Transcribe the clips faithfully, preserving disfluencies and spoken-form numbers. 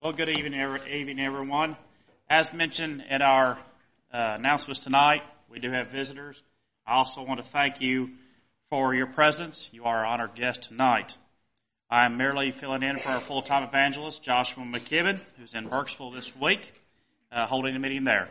Well, good evening, evening, everyone. As mentioned in our uh, announcements tonight, we do have visitors. I also want to thank you for your presence. You are our honored guest tonight. I am merely filling in for our full-time evangelist, Joshua McKibben, who's in Burkesville this week, uh, holding a meeting there.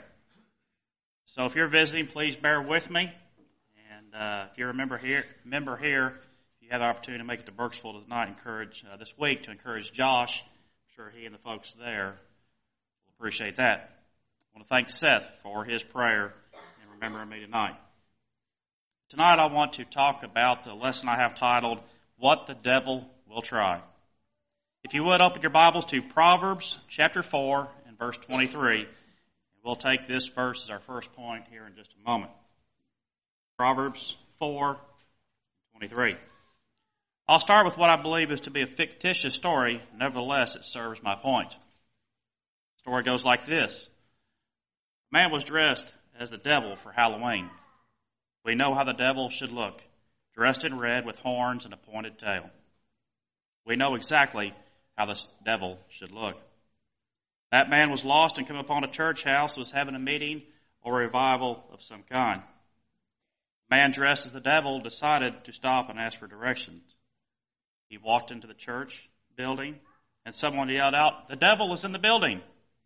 So if you're visiting, please bear with me. And uh, if you're a member here, member here, if you have the opportunity to make it to Burkesville tonight, encourage uh, this week to encourage Josh. I'm sure he and the folks there will appreciate that. I want to thank Seth for his prayer and remembering me tonight. Tonight I want to talk about the lesson I have titled, What the Devil Will Try. If you would, open your Bibles to Proverbs chapter four and verse twenty-three. And we'll take this verse as our first point here in just a moment. Proverbs four twenty-three. I'll start with what I believe is to be a fictitious story. Nevertheless, it serves my point. The story goes like this. A man was dressed as the devil for Halloween. We know how the devil should look, dressed in red with horns and a pointed tail. We know exactly how the devil should look. That man was lost and came upon a church house, was having a meeting or a revival of some kind. The man dressed as the devil decided to stop and ask for directions. He walked into the church building, and someone yelled out, "The devil is in the building."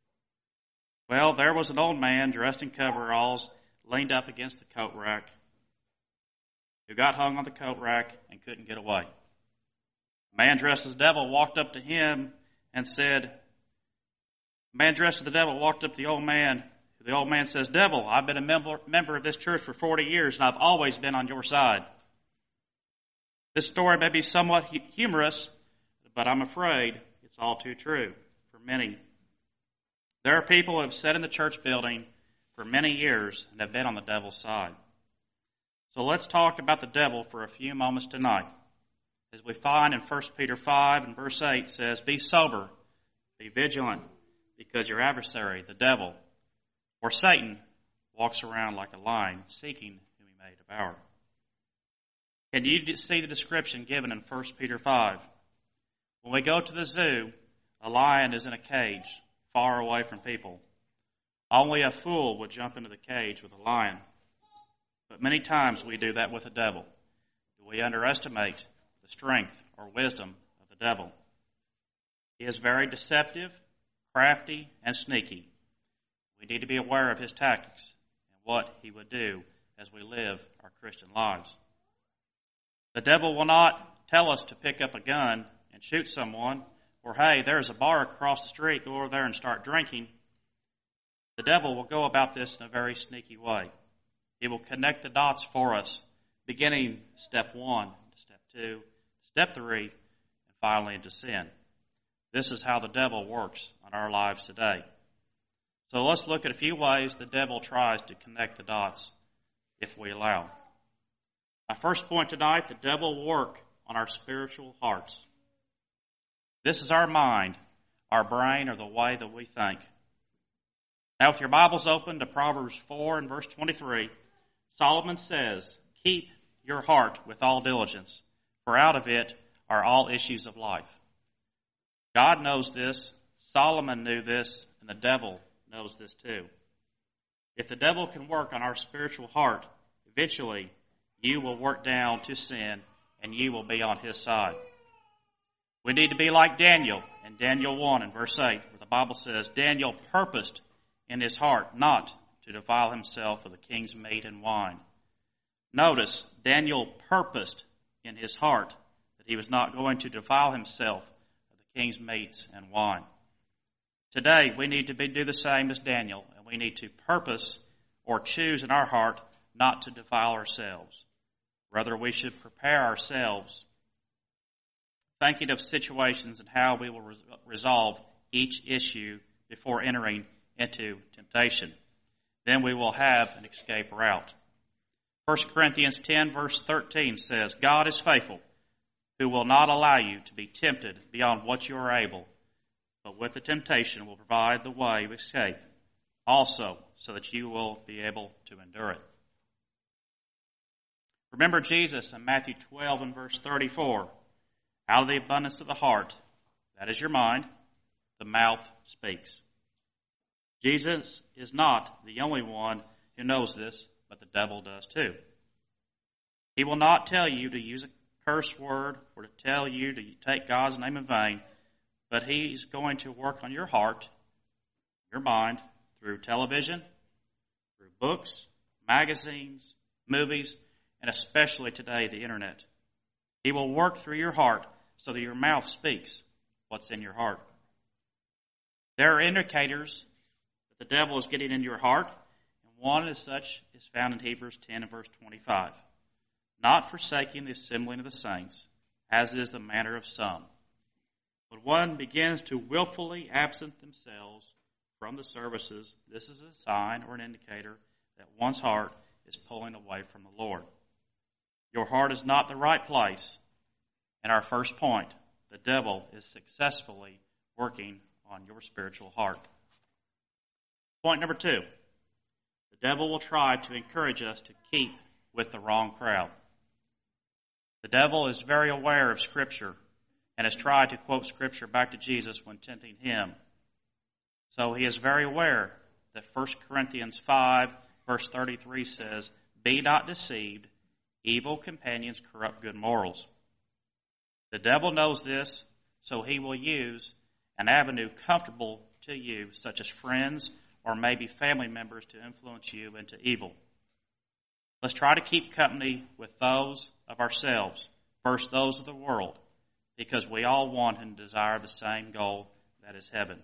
Well, there was an old man dressed in coveralls, leaned up against the coat rack, who got hung on the coat rack and couldn't get away. A man dressed as the devil walked up to him and said, a man dressed as the devil walked up to the old man. The old man says, "Devil, I've been a member, member of this church for forty years, and I've always been on your side." This story may be somewhat humorous, but I'm afraid it's all too true for many. There are people who have sat in the church building for many years and have been on the devil's side. So let's talk about the devil for a few moments tonight. As we find in First Peter five and verse eight says, "Be sober, be vigilant, because your adversary, the devil, or Satan, walks around like a lion, seeking whom he may devour." Can you see the description given in First Peter five? When we go to the zoo, a lion is in a cage, far away from people. Only a fool would jump into the cage with a lion. But many times we do that with the devil. We underestimate the strength or wisdom of the devil. He is very deceptive, crafty, and sneaky. We need to be aware of his tactics and what he would do as we live our Christian lives. The devil will not tell us to pick up a gun and shoot someone, or, hey, there's a bar across the street, go over there and start drinking. The devil will go about this in a very sneaky way. He will connect the dots for us, beginning step one, step two, step three, and finally into sin. This is how the devil works on our lives today. So let's look at a few ways the devil tries to connect the dots if we allow. My first point tonight, the devil will work on our spiritual hearts. This is our mind, our brain, or the way that we think. Now, if your Bible's open to Proverbs four and verse twenty-three, Solomon says, "Keep your heart with all diligence, for out of it are all issues of life." God knows this, Solomon knew this, and the devil knows this too. If the devil can work on our spiritual heart, eventually you will work down to sin, and you will be on his side. We need to be like Daniel in Daniel one and verse eight, where the Bible says, Daniel purposed in his heart not to defile himself with the king's meat and wine. Notice, Daniel purposed in his heart that he was not going to defile himself with the king's meats and wine. Today, we need to be, do the same as Daniel, and we need to purpose or choose in our heart not to defile ourselves. Rather, we should prepare ourselves, thinking of situations and how we will res- resolve each issue before entering into temptation. Then we will have an escape route. First Corinthians ten, verse thirteen says, "God is faithful, who will not allow you to be tempted beyond what you are able, but with the temptation will provide the way of escape, also so that you will be able to endure it." Remember Jesus in Matthew twelve and verse thirty-four. Out of the abundance of the heart, that is your mind, the the mouth speaks. Jesus is not the only one who knows this, but the devil does too. He will not tell you to use a curse word or to tell you to take God's name in vain, but he's going to work on your heart, your mind, through television, through books, magazines, movies, and especially today, the internet. He will work through your heart so that your mouth speaks what's in your heart. There are indicators that the devil is getting into your heart, and one as such is found in Hebrews ten and verse twenty-five. Not forsaking the assembling of the saints, as is the manner of some. When one begins to willfully absent themselves from the services, this is a sign or an indicator that one's heart is pulling away from the Lord. Your heart is not the right place. And our first point, the devil is successfully working on your spiritual heart. Point number two, the devil will try to encourage us to keep with the wrong crowd. The devil is very aware of Scripture and has tried to quote Scripture back to Jesus when tempting him. So he is very aware that First Corinthians five, verse thirty-three says, "Be not deceived, evil companions corrupt good morals." The devil knows this, so he will use an avenue comfortable to you, such as friends or maybe family members, to influence you into evil. Let's try to keep company with those of ourselves, first those of the world, because we all want and desire the same goal, that is heaven.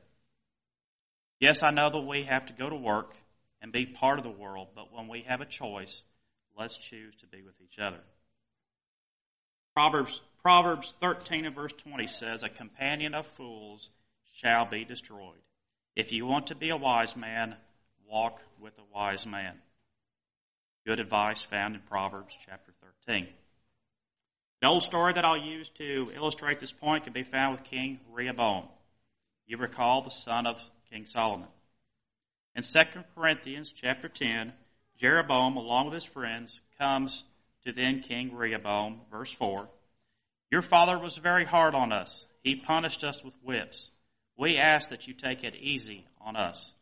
Yes, I know that we have to go to work and be part of the world, but when we have a choice, let's choose to be with each other. Proverbs, Proverbs thirteen and verse twenty says, "A companion of fools shall be destroyed. If you want to be a wise man, walk with a wise man." Good advice found in Proverbs chapter thirteen. The old story that I'll use to illustrate this point can be found with King Rehoboam. You recall the son of King Solomon. In Second Corinthians chapter ten, Jeroboam, along with his friends, comes to then King Rehoboam, verse four. "Your father was very hard on us. He punished us with whips. We ask that you take it easy on us."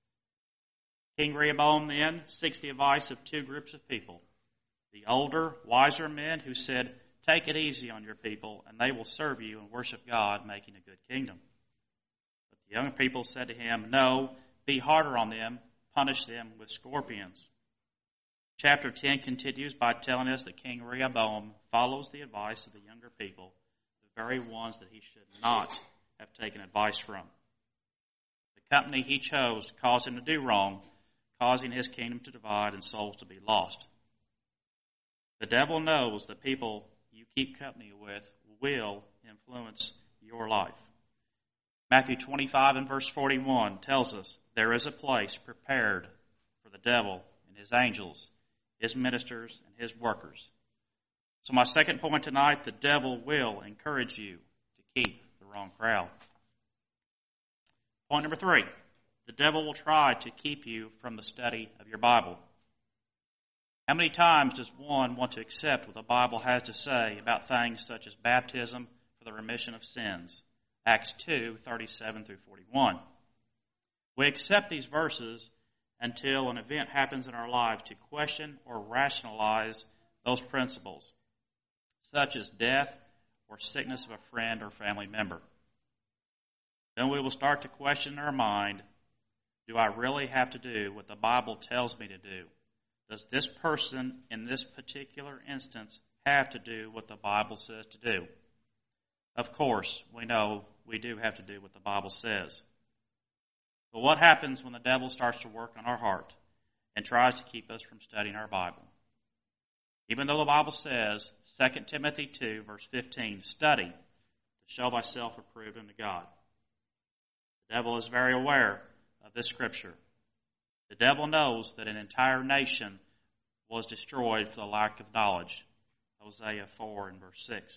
King Rehoboam then seeks the advice of two groups of people. The older, wiser men who said, "Take it easy on your people, and they will serve you and worship God, making a good kingdom." But the younger people said to him, "No, be harder on them, punish them with scorpions." Chapter ten continues by telling us that King Rehoboam follows the advice of the younger people, the very ones that he should not have taken advice from. The company he chose caused him to do wrong, causing his kingdom to divide and souls to be lost. The devil knows the people you keep company with will influence your life. Matthew twenty-five and verse forty-one tells us there is a place prepared for the devil and his angels, his ministers, and his workers. So my second point tonight, the devil will encourage you to keep the wrong crowd. Point number three, the devil will try to keep you from the study of your Bible. How many times does one want to accept what the Bible has to say about things such as baptism for the remission of sins? Acts two, thirty-seven through forty-one. We accept these verses until an event happens in our lives to question or rationalize those principles, such as death or sickness of a friend or family member. Then we will start to question in our mind, do I really have to do what the Bible tells me to do? Does this person in this particular instance have to do what the Bible says to do? Of course, we know we do have to do what the Bible says. But what happens when the devil starts to work on our heart and tries to keep us from studying our Bible? Even though the Bible says, Second Timothy two, verse fifteen, "Study to show thyself approved unto God." The devil is very aware of this scripture. The devil knows that an entire nation was destroyed for the lack of knowledge. Hosea four and verse six.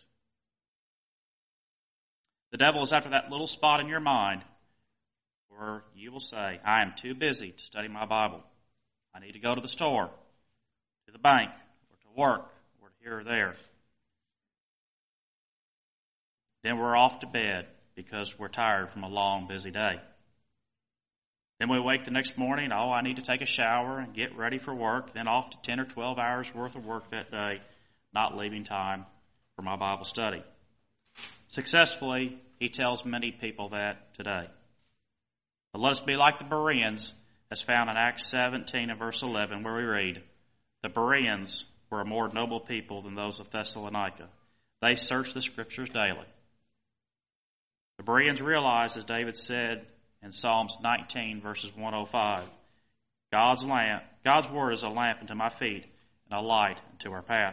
The devil is after that little spot in your mind where you will say, I am too busy to study my Bible. I need to go to the store, to the bank, or to work, or here or there. Then we're off to bed, because we're tired from a long, busy day. Then we wake the next morning, oh, I need to take a shower and get ready for work, then off to ten or twelve hours worth of work that day, not leaving time for my Bible study. Successfully, he tells many people that today. But let us be like the Bereans, as found in Acts seventeen and verse eleven, where we read, the Bereans were a more noble people than those of Thessalonica. They searched the Scriptures daily. The Bereans realized, as David said in Psalms nineteen, verses one oh five, God's lamp, God's word is a lamp unto my feet and a light unto our path.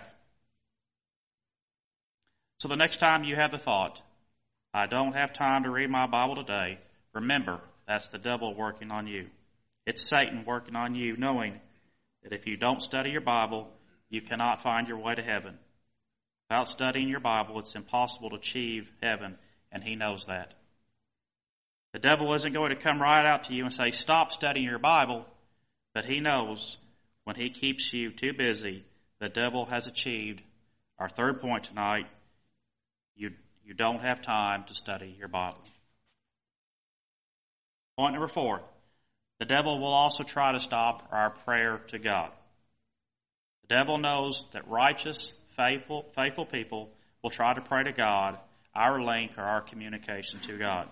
So the next time you have the thought, I don't have time to read my Bible today, remember, that's the devil working on you. It's Satan working on you, knowing that if you don't study your Bible, you cannot find your way to heaven. Without studying your Bible, it's impossible to achieve heaven, and he knows that. The devil isn't going to come right out to you and say, stop studying your Bible, but he knows when he keeps you too busy, the devil has achieved our third point tonight. You, you don't have time to study your Bible. Point number four. The devil will also try to stop our prayer to God. The devil knows that righteous, faithful, faithful people will try to pray to God, our link or our communication to God.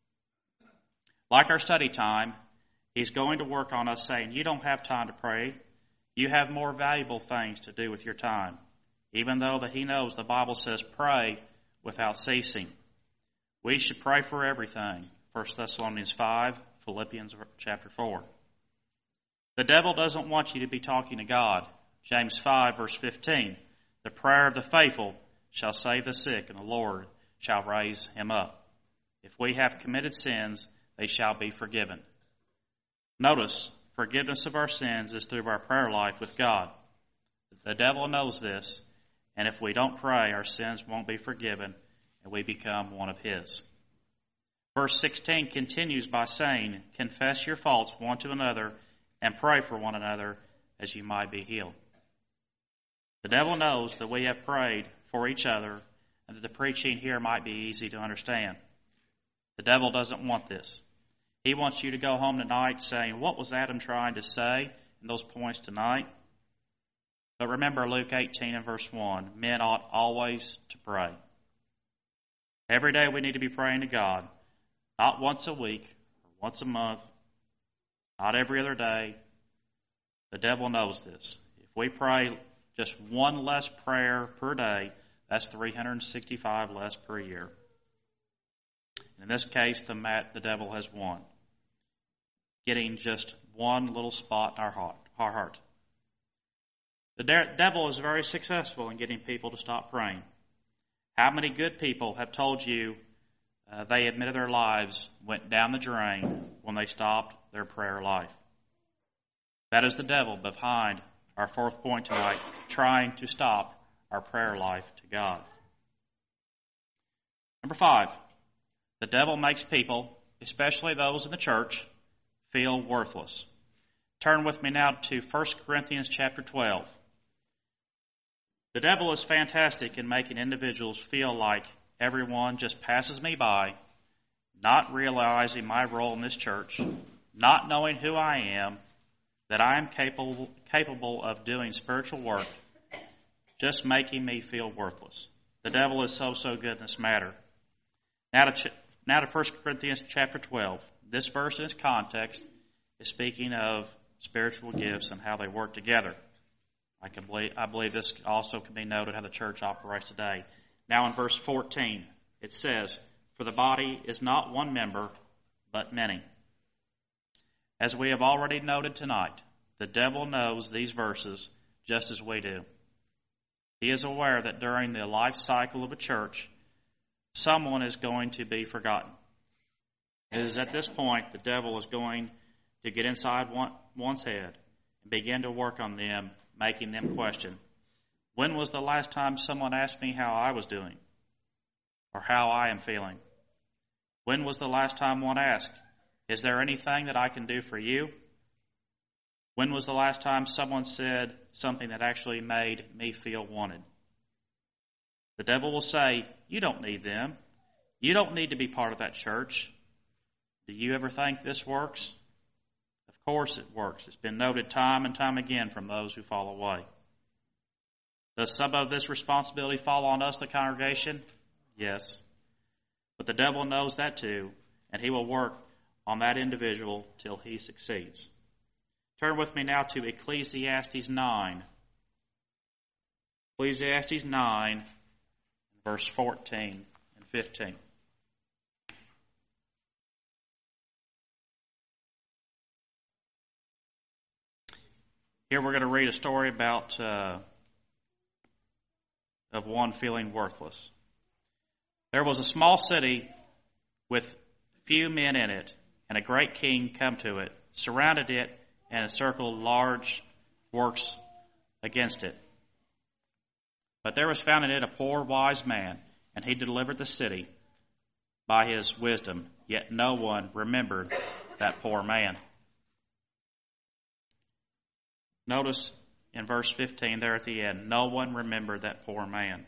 Like our study time, he's going to work on us saying, you don't have time to pray. You have more valuable things to do with your time. Even though that he knows the Bible says pray without ceasing. We should pray for everything. First Thessalonians five, Philippians chapter four. The devil doesn't want you to be talking to God. James five, verse fifteen. The prayer of the faithful shall save the sick, and the Lord shall raise him up. If we have committed sins, they shall be forgiven. Notice, forgiveness of our sins is through our prayer life with God. The devil knows this, and if we don't pray, our sins won't be forgiven, and we become one of his. Verse sixteen continues by saying, confess your faults one to another, and pray for one another, as you might be healed. The devil knows that we have prayed for each other, and that the preaching here might be easy to understand. The devil doesn't want this. He wants you to go home tonight saying, what was Adam trying to say in those points tonight? But remember Luke eighteen and verse one, men ought always to pray. Every day we need to be praying to God, not once a week or once a month, not every other day. The devil knows this. If we pray just one less prayer per day, that's three hundred sixty-five less per year. In this case, the, mat, the devil has won, getting just one little spot in our heart. Our heart. The de- devil is very successful in getting people to stop praying. How many good people have told you uh, they admitted their lives went down the drain when they stopped their prayer life? That is the devil behind our fourth point tonight, trying to stop our prayer life to God. Number five, the devil makes people, especially those in the church, feel worthless. Turn with me now to First Corinthians chapter twelve. The devil is fantastic in making individuals feel like everyone just passes me by, not realizing my role in this church, not knowing who I am, that I am capable capable of doing spiritual work, just making me feel worthless. The devil is so, so good in this matter. Now to, now to First Corinthians chapter twelve. This verse in its context is speaking of spiritual gifts and how they work together. I, can believe, I believe this also can be noted how the church operates today. Now in verse fourteen, it says, for the body is not one member, but many. As we have already noted tonight, the devil knows these verses just as we do. He is aware that during the life cycle of a church, someone is going to be forgotten. It is at this point the devil is going to get inside one, one's head and begin to work on them, making them question, when was the last time someone asked me how I was doing or how I am feeling? When was the last time one asked, is there anything that I can do for you? When was the last time someone said something that actually made me feel wanted? The devil will say, you don't need them. You don't need to be part of that church. Do you ever think this works? Of course it works. It's been noted time and time again from those who fall away. Does some of this responsibility fall on us, the congregation? Yes. But the devil knows that too, and he will work on that individual till he succeeds. Turn with me now to Ecclesiastes nine. Ecclesiastes nine, verse fourteen and fifteen. Here we're going to read a story about uh, of one feeling worthless. There was a small city with few men in it, and a great king come to it, surrounded it, and encircled large works against it. But there was found in it a poor wise man, and he delivered the city by his wisdom, yet no one remembered that poor man. Notice in verse fifteen there at the end, no one remembered that poor man.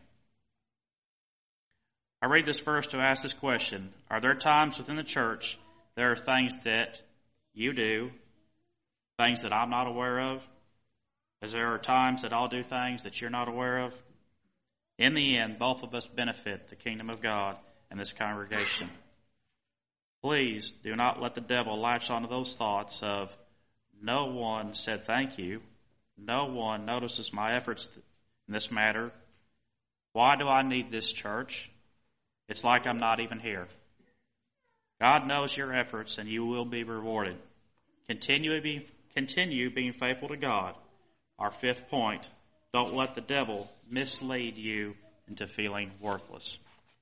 I read this verse to ask this question. Are there times within the church there are things that you do, things that I'm not aware of? As there are times that I'll do things that you're not aware of? In the end, both of us benefit the kingdom of God and this congregation. Please do not let the devil latch onto those thoughts of, no one said thank you. No one notices my efforts in this matter. Why do I need this church? It's like I'm not even here. God knows your efforts and you will be rewarded. Continue, be, continue being faithful to God. Our fifth point, don't let the devil mislead you into feeling worthless.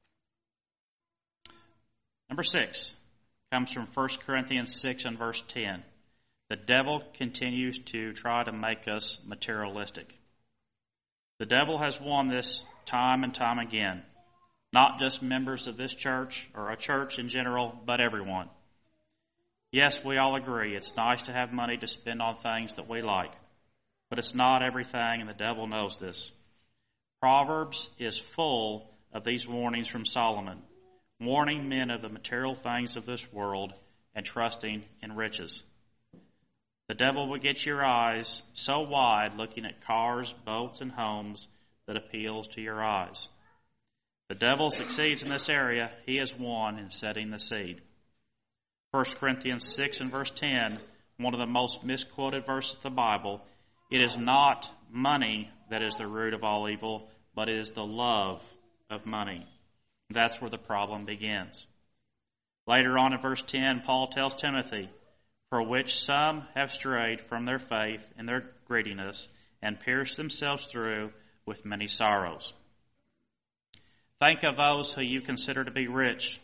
Number six comes from First Corinthians six and verse ten. The devil continues to try to make us materialistic. The devil has won this time and time again. Not just members of this church or a church in general, but everyone. Yes, we all agree it's nice to have money to spend on things that we like. But it's not everything, and the devil knows this. Proverbs is full of these warnings from Solomon, warning men of the material things of this world and trusting in riches. The devil will get your eyes so wide looking at cars, boats, and homes that appeals to your eyes. The devil succeeds in this area. He has won in setting the seed. First Corinthians six and verse ten, one of the most misquoted verses of the Bible, it is not money that is the root of all evil, but it is the love of money. That's where the problem begins. Later on in verse ten, Paul tells Timothy, for which some have strayed from their faith in their greediness and pierced themselves through with many sorrows. Think of those who you consider to be rich.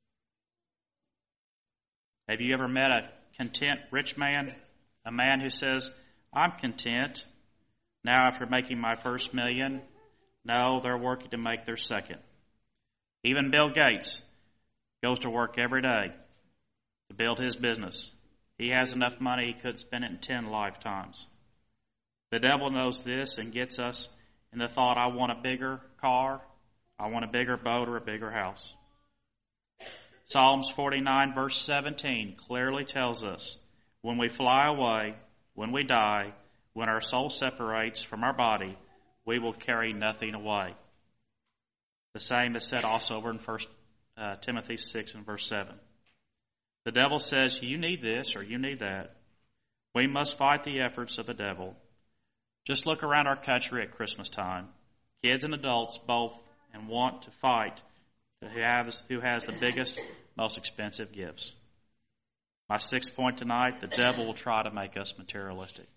Have you ever met a content rich man? A man who says, I'm content now after making my first million. No, they're working to make their second. Even Bill Gates goes to work every day to build his business. He has enough money he could spend it in ten lifetimes. The devil knows this and gets us in the thought, I want a bigger car, I want a bigger boat or a bigger house. Psalms forty-nine verse seventeen clearly tells us, when we fly away, when we die, when our soul separates from our body, we will carry nothing away. The same is said also over in First uh, Timothy six and verse seven. The devil says, you need this or you need that. We must fight the efforts of the devil. Just look around our country at Christmas time. Kids and adults both and want to fight who has, who has the biggest, most expensive gifts. My sixth point tonight, the devil will try to make us materialistic.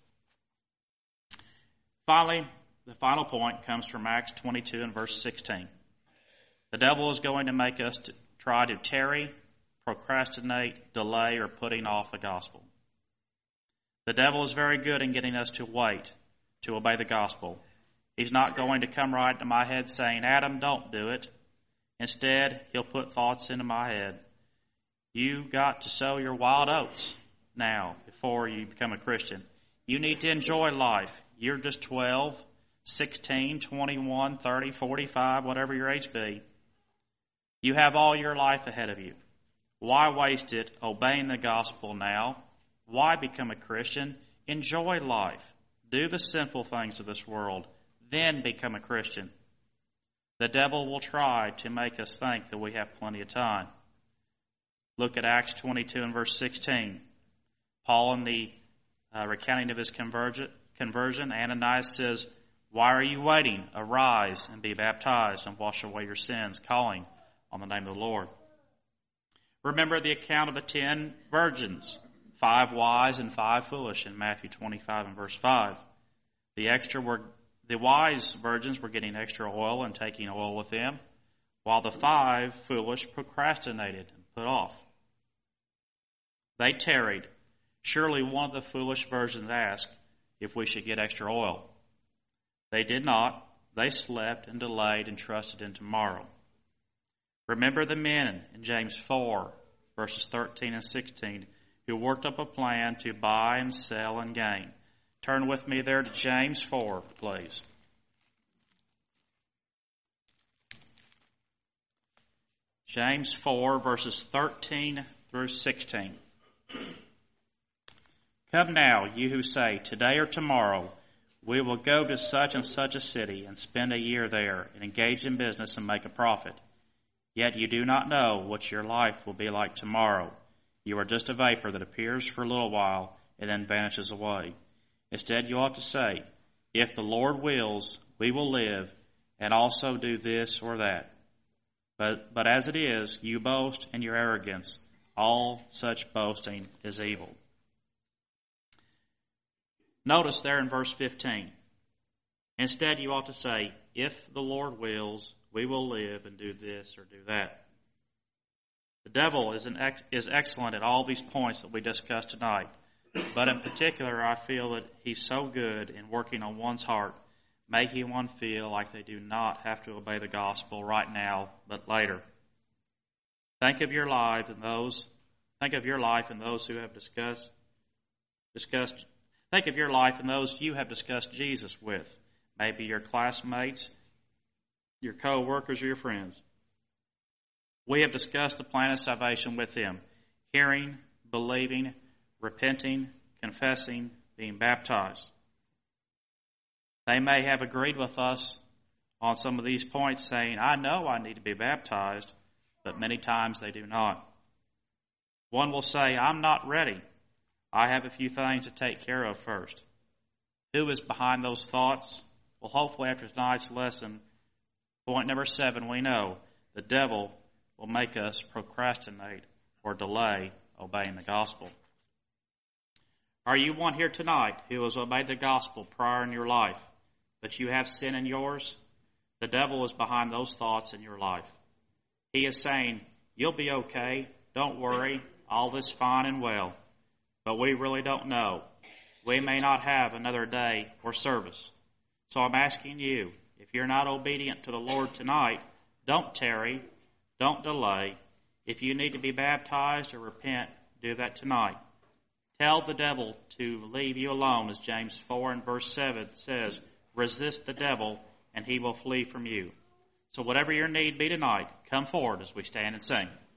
Finally, the final point comes from Acts twenty-two and verse sixteen. The devil is going to make us to try to tarry, procrastinate, delay, or putting off the gospel. The devil is very good in getting us to wait, to obey the gospel. He's not going to come right into my head saying, Adam, don't do it. Instead, he'll put thoughts into my head. You got to sow your wild oats now before you become a Christian. You need to enjoy life. You're just twelve, sixteen, twenty-one, thirty, forty-five, whatever your age be. You have all your life ahead of you. Why waste it obeying the gospel now? Why become a Christian? Enjoy life. Do the sinful things of this world. Then become a Christian. The devil will try to make us think that we have plenty of time. Look at Acts twenty-two and verse sixteen. Paul, in the uh, recounting of his conversion, conversion, Ananias says, "Why are you waiting? Arise and be baptized and wash away your sins, calling on the name of the Lord." Remember the account of the ten virgins, five wise and five foolish in Matthew twenty-five and verse five. The extra were the wise virgins were getting extra oil and taking oil with them, while the five foolish procrastinated and put off. They tarried. Surely one of the foolish virgins asked if we should get extra oil. They did not. They slept and delayed and trusted in tomorrow. Remember the men in James four, verses thirteen and sixteen, who worked up a plan to buy and sell and gain. Turn with me there to James four, please. James four, verses thirteen through sixteen. Come now, you who say, today or tomorrow, we will go to such and such a city and spend a year there and engage in business and make a profit. Yet you do not know what your life will be like tomorrow. You are just a vapor that appears for a little while and then vanishes away. Instead, you ought to say, if the Lord wills, we will live and also do this or that. But, but as it is, you boast in your arrogance. All such boasting is evil. Notice there in verse fifteen. Instead, you ought to say, if the Lord wills, we will live and do this or do that. The devil is, an ex- is excellent at all these points that we discussed tonight. But in particular, I feel that he's so good in working on one's heart, making one feel like they do not have to obey the gospel right now, but later. Think of your life and those. Think of your life and those who have discussed. Discussed. Think of your life and those you have discussed Jesus with. Maybe your classmates, your co-workers, or your friends. We have discussed the plan of salvation with them, hearing, believing, repenting, confessing, being baptized. They may have agreed with us on some of these points, saying, I know I need to be baptized, but many times they do not. One will say, I'm not ready. I have a few things to take care of first. Who is behind those thoughts? Well, hopefully after tonight's lesson, point number seven, we know the devil will make us procrastinate or delay obeying the gospel. Are you one here tonight who has obeyed the gospel prior in your life, but you have sin in yours? The devil is behind those thoughts in your life. He is saying, you'll be okay, don't worry, all this fine and well. But we really don't know. We may not have another day or service. So I'm asking you, if you're not obedient to the Lord tonight, don't tarry, don't delay. If you need to be baptized or repent, do that tonight. Tell the devil to leave you alone, as James four and verse seven says, resist the devil and he will flee from you. So whatever your need be tonight, come forward as we stand and sing.